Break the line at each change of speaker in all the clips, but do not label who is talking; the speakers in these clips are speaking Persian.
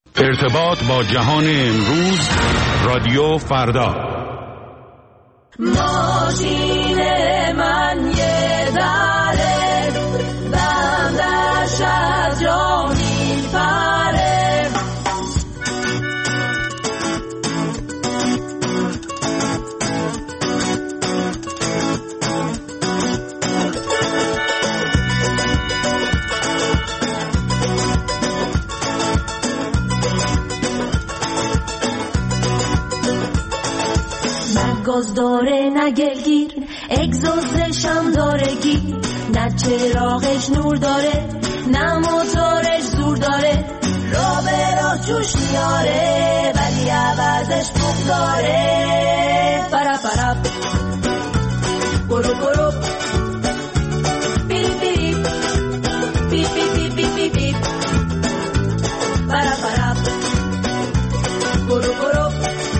ارتباط با جهان امروز، رادیو فردا.
ماشین من یه دره، بندش از جا میپره. گاز داره نه گلگیر، اگزوزش هم داره گیر، نه چراغش نور داره نه موتورش زور داره، را به راه جوش میاره ولی عوضش بوق داره. پرا پرا برو برو بیری بیری بی بی بی بی بی بی پرا پرا برو برو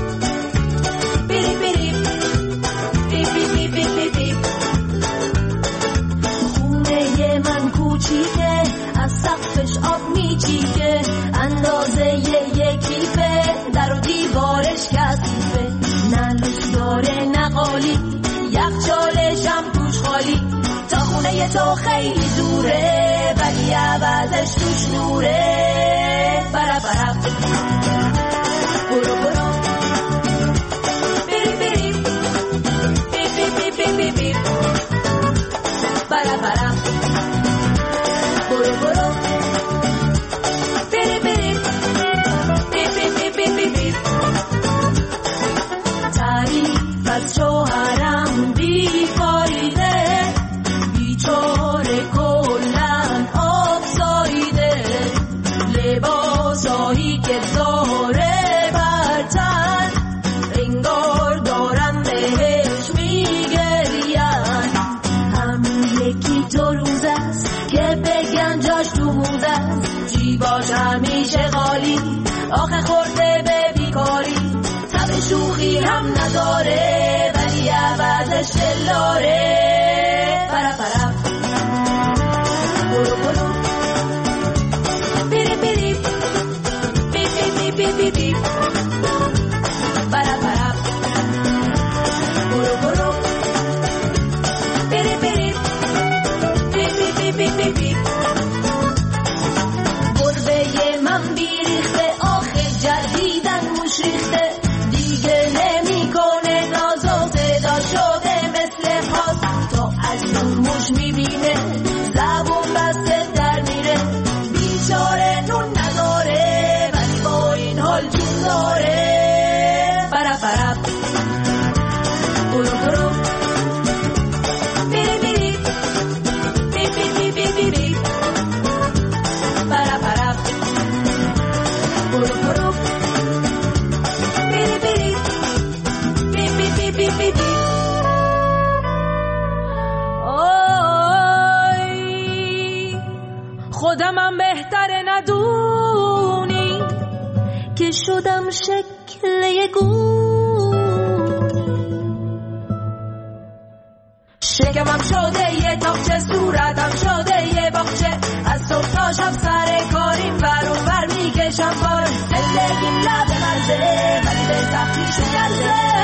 از سقفش آب میچیکه، اندازه یکیفه، در و دیوارش کثیفه، نه لوس داره نه قالی، یخچالش هم توش خالی، تا خونه تو خیلی دوره ولی عوضش توش نوره. برا برا برو برو بیری بیری بی بی بی بی بی برا برا برو برو بیری بیری بی بی بی بی بی تعریف از شوهرم بیفایده، بیچاره کلن آب سایده، لباسایی که داره برتن انگار دارم بهش میگرین، همون یکی دو روز است که بگن جاش تو موزه است، جیباش همیشه خالی، آخه خورده به بیکاری، تب شوخی هم نداره ولی عوضش دلاره. پرا پرا برو برو بیری بیری بی بی بی بی بی پرا پرا برو برو بیری بیری بی بی بی بی گربه من بیریخته، آخه جدیدن موش ریخته، دیگه نمیکنه ناز و صدا شده مثل خاص، تا از اون موش میبینه زبون بسته در میره، بیچاره نون نداره ولی با این حال جون داره. پرا پرا برو برو بیری بیری بی بی بی بی بی پرا پرا برو برو بیری بیری بی بی بی بی بی آی خودمم بهتره ندونی که شدم شکل یه گون، شکمم شده یه تاقچه، صورتم شده یه باغچه، از صبح تا شب سر کاریم ور و ور میکشم کار، زندگیم لب مرزه ولی به سختی شکرزه.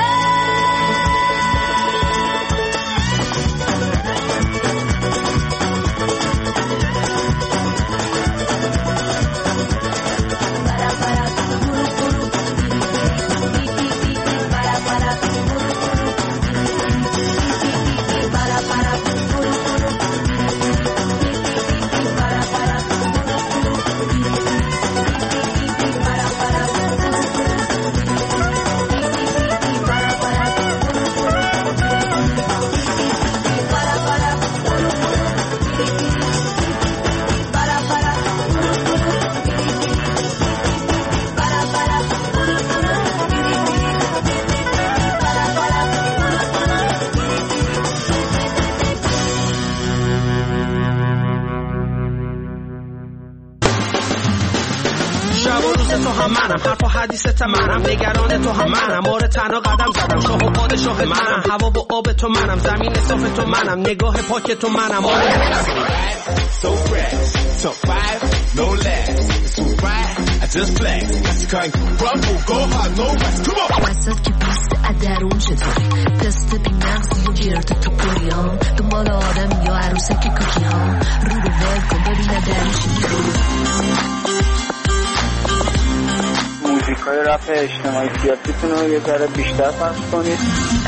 تو هم منم، حرف و حدیثت منم، نگران تو هم منم، آره تنها قدم زدم، شاه و پادشاه منم، هوا و آب تو منم، زمین صاف تو منم، نگاه پاک تو منم، آره
So fresh, so fire, no less. So right, I just flex. Mexican rumble, go hard, no rest. Come on.
وسط که بیست ادرون چطوری تست بی مغزی و گرد تو پریان دنبال آدم یا عروسک کوکی ها رو ول کن ببینه درش
موزیکای رپ اجتماعی سیاسیتون رو یه ذره بیشتر پخش کنید.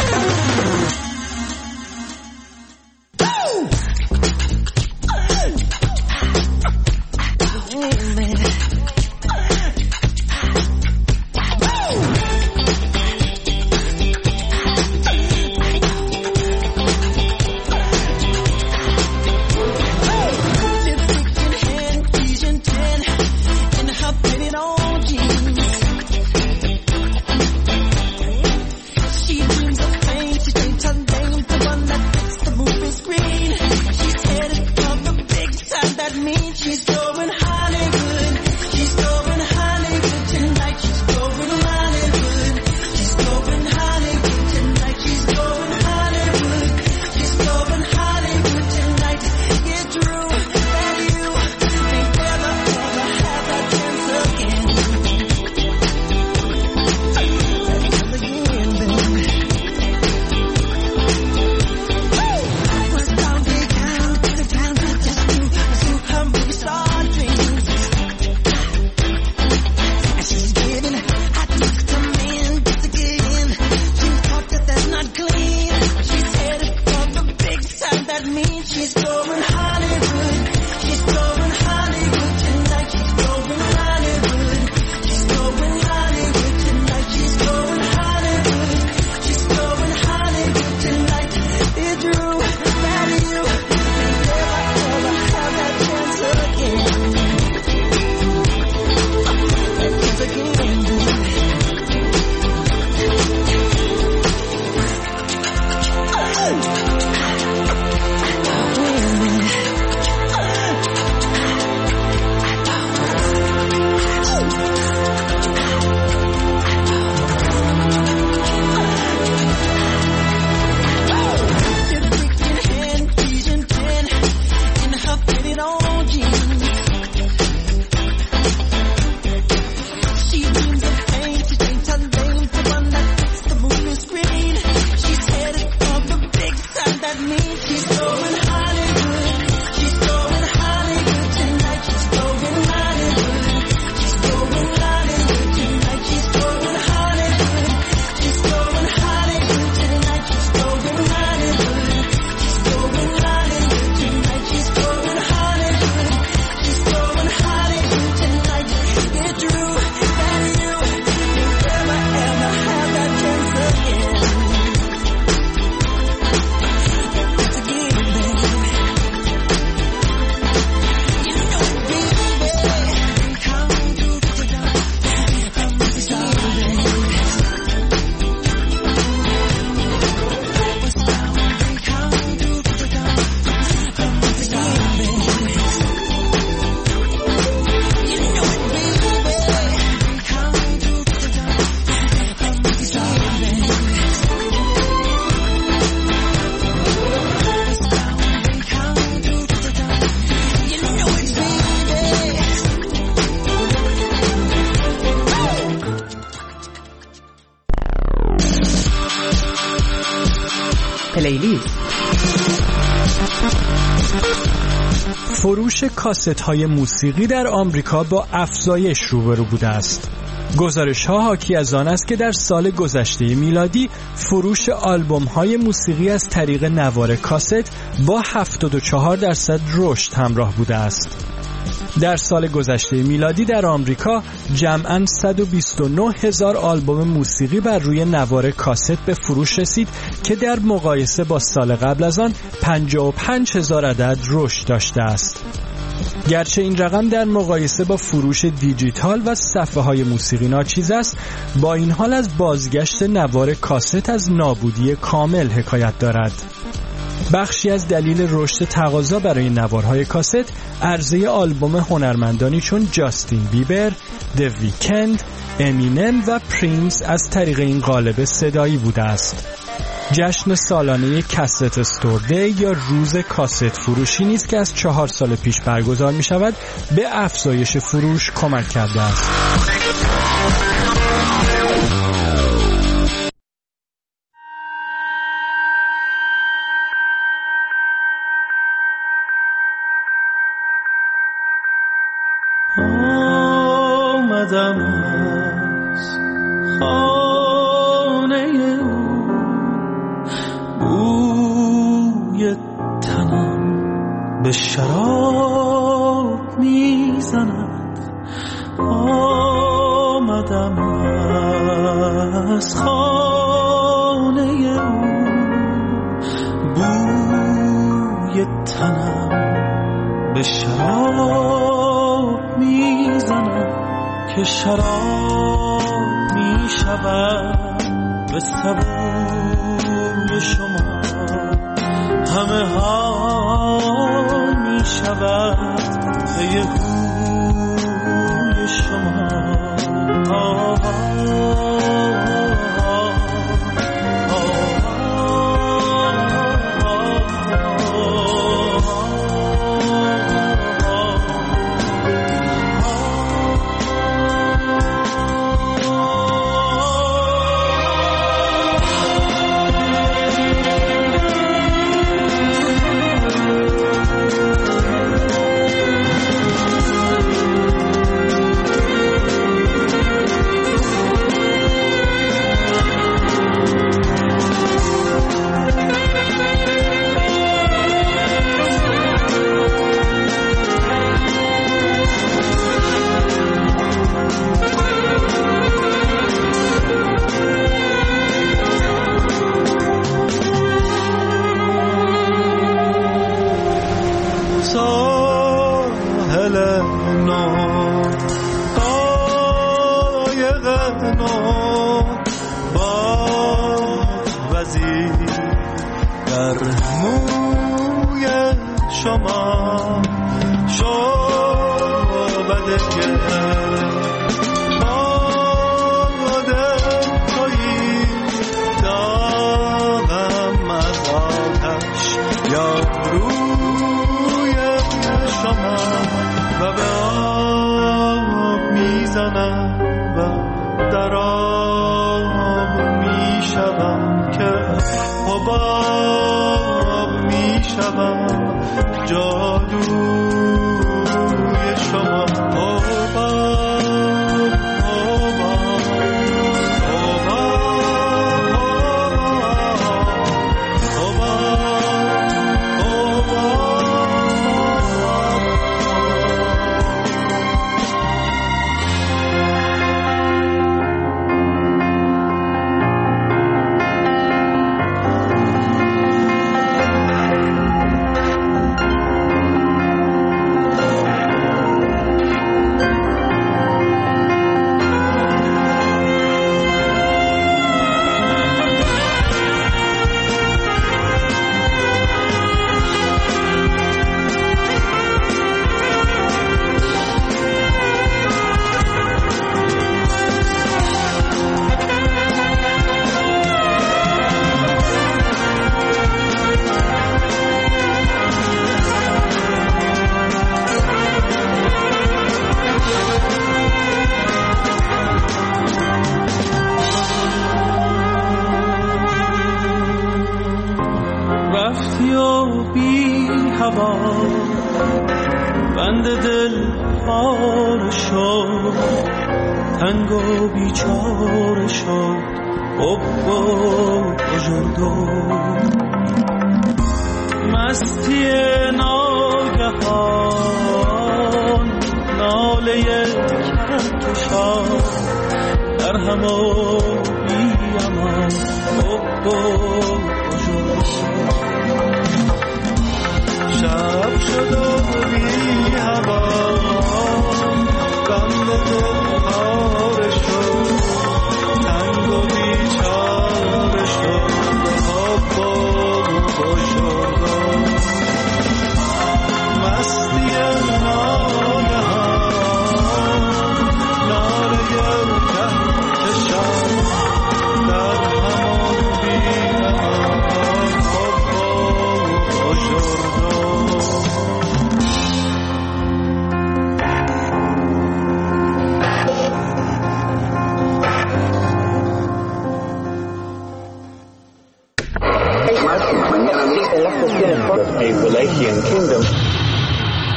پلیلیست. فروش کاست‌های موسیقی در آمریکا با افزایش روبرو بوده است. گزارش‌ها حاکی از آن است که در سال گذشته میلادی فروش آلبوم‌های موسیقی از طریق نوار کاست با 74% رشد همراه بوده است. در سال گذشته میلادی در آمریکا جمعاً 129,000 آلبوم موسیقی بر روی نوار کاست به فروش رسید که در مقایسه با سال قبل از آن 55,000 عدد رشد داشته است. گرچه این رقم در مقایسه با فروش دیجیتال و صفحه‌های موسیقی ناچیز است، با این حال از بازگشت نوار کاست از نابودی کامل حکایت دارد. بخشی از دلیل رشد تقاضا برای نوارهای کاست عرضه آلبوم هنرمندانی چون جاستین بیبر، د ویکند، امینم و پرینس از طریق این قالب صدایی بوده است. جشن سالانه کست استور دی یا روز کاست فروشی نیز که از 4 سال پیش برگزار می شود به افزایش فروش کمک کرده است.
آمدم از خانه او، بوی تنم به شراب میزند. آمدم از خانه او، بوی تنم به شراب میزند که شراب میشود به سبوی شما، همه حال میشود به هوی شما.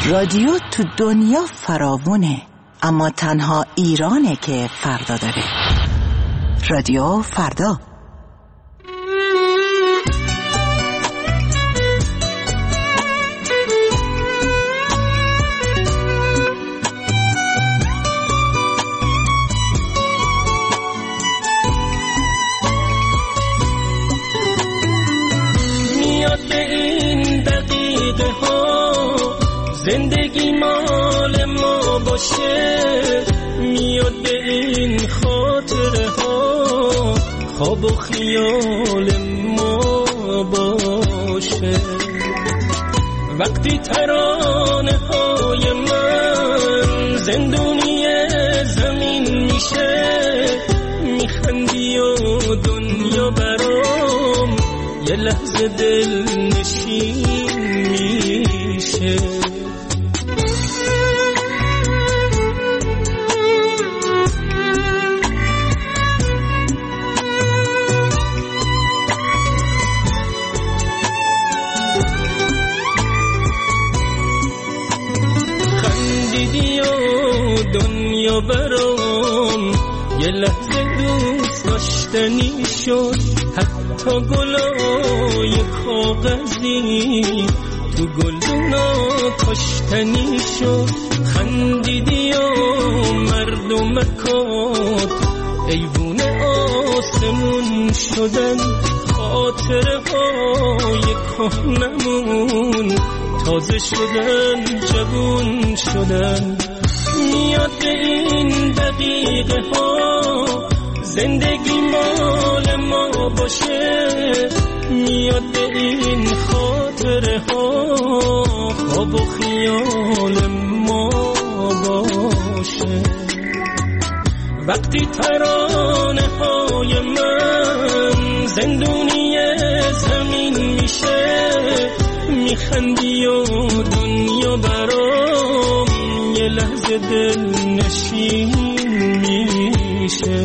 رادیو تو دنیا فراوونه، اما تنها ایرانه که فردا داره. رادیو فردا.
زندگی مال ما باشه، میاد به این خاطره ها، خواب و خیال ما باشه. وقتی ترانه های من زندونی زمین میشه، میخندی و دنیا برام یه لحظه دل نشین میشه. دنیا برام یه لحظه دوست داشتنی شد، حتی گلای کاغذی تو گلدونا کاشتنی شد. خندیدی و مردمکات ایوون آسمون شدن، خاطره های کهنمون تازه شدن، جوون شدن. میاد به این دقیقه ها زندگی مال ما باشه، میاد به این خاطره ها خواب و خیال ما باشه. وقتی ترانه های من زندونی زمین میشه، میخندی و دنیا برام یه لحظه دل نشین میشه.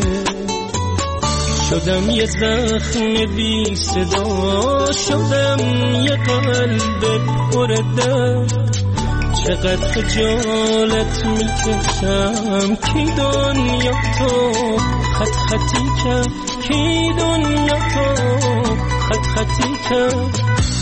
شدم یه زخم بی صدا، شدم یه قلب پر درد. چقدر خجالت میکشم، کی دنیا تو خط خطی کرد، کی دنیا تو خط خطی کرد.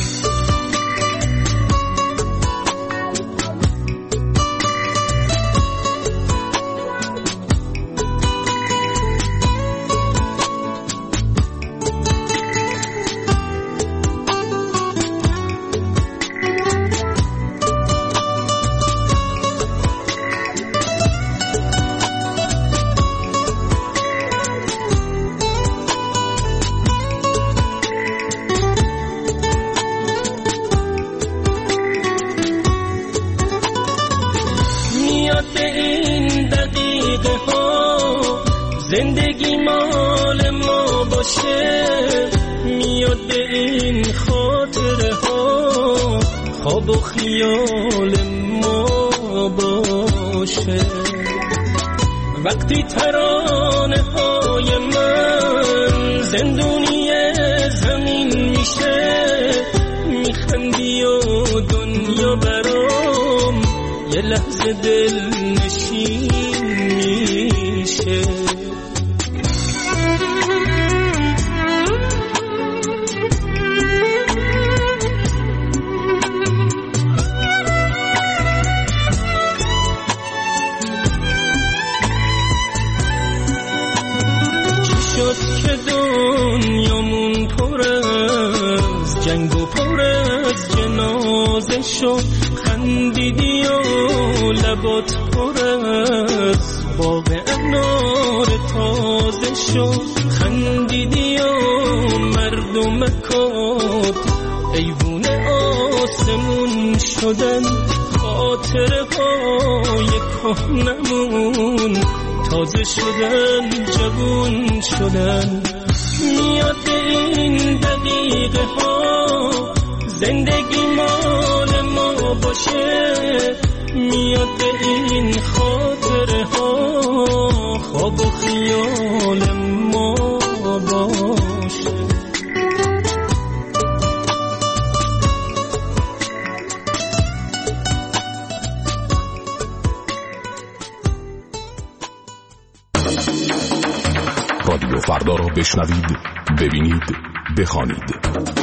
زندگی مال ما باشه، میاد به این خاطره ها خواب و خیال ما باشه. وقتی ترانه های من زندونی زمین میشه، میخندی و دنیا برام یه لحظه دل نشین میشه. که دنیامون پر از جنگ و پر از جنازه شد، خندیدی و لبات پر از باغ انار تازه شد. خندیدی و مردمکات ایوون آسمون شدن، خاطره های کهنمون تازه شدن، جوون شدن. میاد به این دقیقه ها زندگی مال ما باشه، میاد به این خاطره ها خواب و خیال ما باشه.
رادیو فردا را بشنوید، ببینید، بخوانید.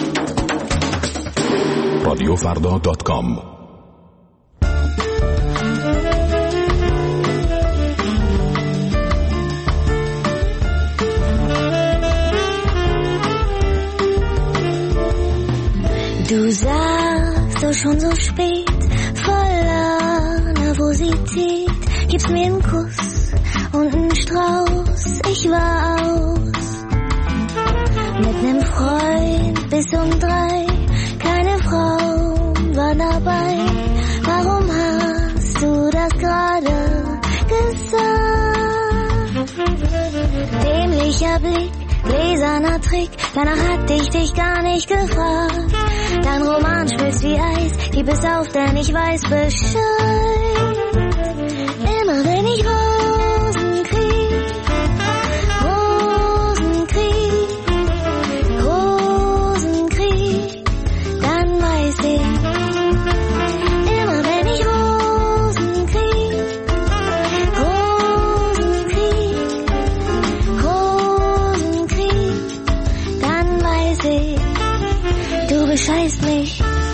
رادیوفردا.com.
Du sagst so schon so spät, voller Nervosität, gibst mir einen Kuss und einen Strauß, ich war aus. Mit nem Freund bis um 3, keine Frau war dabei. Warum hast du das gerade gesagt? Dämlicher Blick, gläserner Trick, danach hatte ich dich gar nicht gefragt. Dein Roman schmilzt wie Eis, gib es auf, denn ich weiß Bescheid. Immer wenn ich Rosen krieg, dann weiß ich. Immer wenn ich Rosen krieg, dann weiß ich. Du bescheißt mich.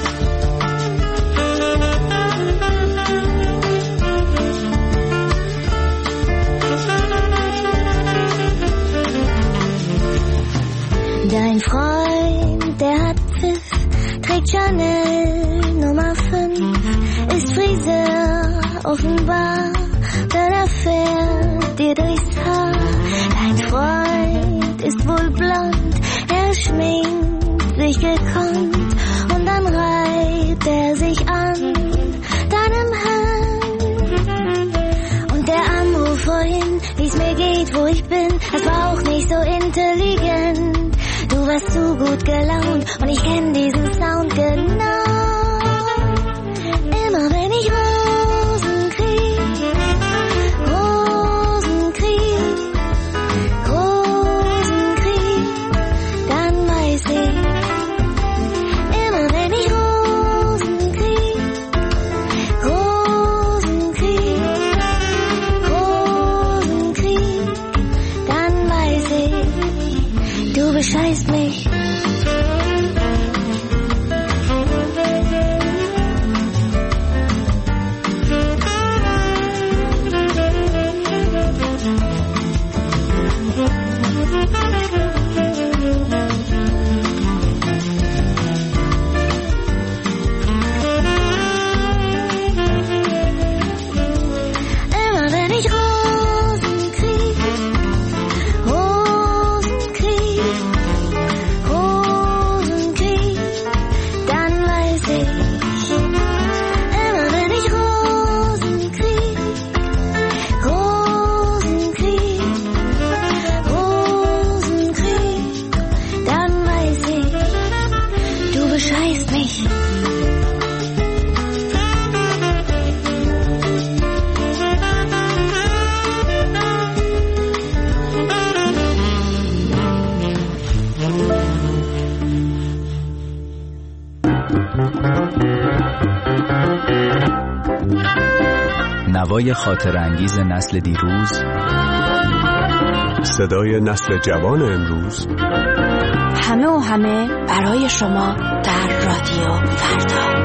Dein Freund, der hat Pfiff, trägt Chanel Nummer 5, ist Friseur offenbar, denn er fährt dir durchs Haar. Dein Freund ist wohl blond, er schminkt sich gekonnt und dann reibt er sich an deinem Hemd. Und der Anruf vorhin, wie's mir geht, wo ich bin, das war auch nicht so intelligent. Du warst zu gut gelaunt und ich kenn diesen Sound genau. Immer wenn ich Rosen krieg, dann weiß ich. Immer wenn ich Rosen krieg, dann weiß ich. Du bescheißt mich.
نوای خاطر انگیز نسل دیروز،
صدای نسل جوان امروز،
همه و همه برای شما در رادیو فردا.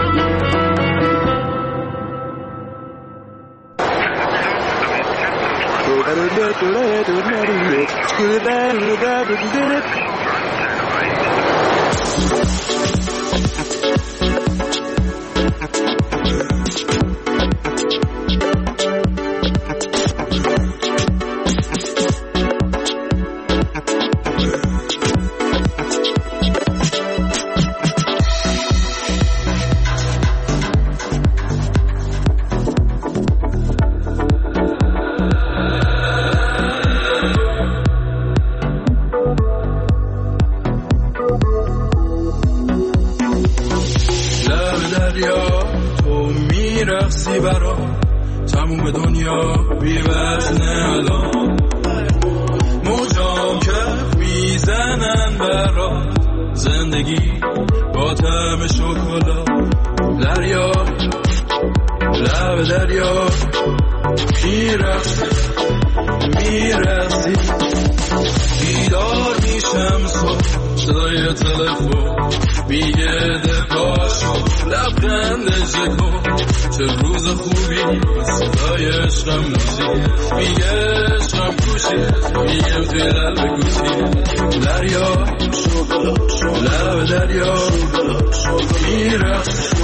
میرقصی برا تموم دنیا بی وزنه الان، موجام کف میزنن برا زندگی با طعم شکلات، دریا لب دریا میرقصی میرسی بیدار میشم صدای تلفن میگه دپاشو لبخندش کن چه روز خوبی صدای عشقم موزی میگه عشقم کوشی میگم توی قلب گوشی دریا لب دریا میرسی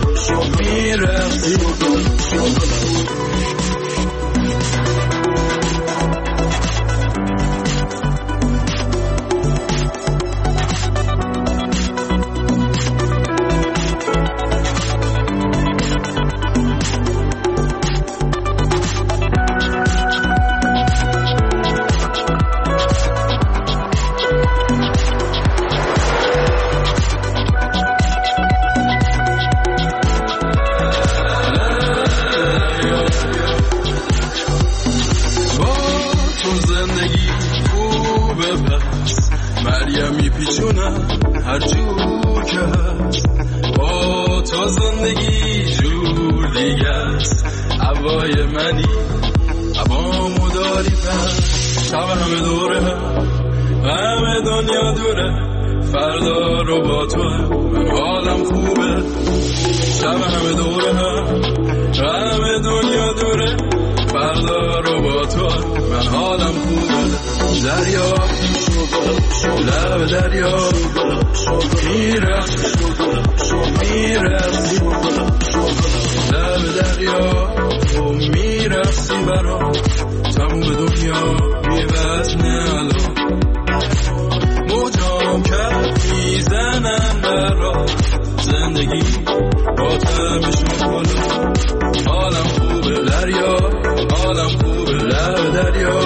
هر جور که هست با تو زندگی جور دیگه است هوای منی هوامو داری پس شب همه دوره همه دنیا دوره فردا رو با تو من حالم خوبه شب همه دوره همه دنیا دوره فردا رو با تو من حالم خوبه دریا لب دریا میرسی لب دریا و میرسی برا تموم دنیا میوزنه الان موجام کف میزنن برا زندگی با تمشون بالا حالم خوبه دریا حالم خوبه لب دریا